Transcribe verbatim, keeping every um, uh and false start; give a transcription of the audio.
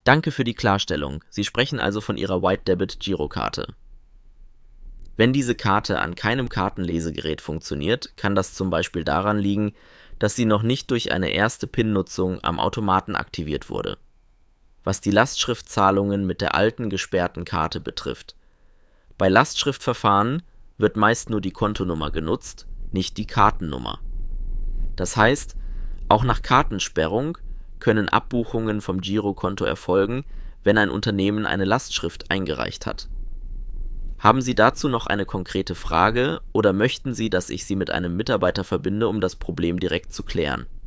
Danke für die Klarstellung. Sie sprechen also von Ihrer White Debit Girokarte. Wenn diese Karte an keinem Kartenlesegerät funktioniert, kann das zum Beispiel daran liegen, dass sie noch nicht durch eine erste PIN-Nutzung am Automaten aktiviert wurde. Was die Lastschriftzahlungen mit der alten gesperrten Karte betrifft. Bei Lastschriftverfahren wird meist nur die Kontonummer genutzt, nicht die Kartennummer. Das heißt, auch nach Kartensperrung können Abbuchungen vom Girokonto erfolgen, wenn ein Unternehmen eine Lastschrift eingereicht hat. Haben Sie dazu noch eine konkrete Frage oder möchten Sie, dass ich Sie mit einem Mitarbeiter verbinde, um das Problem direkt zu klären?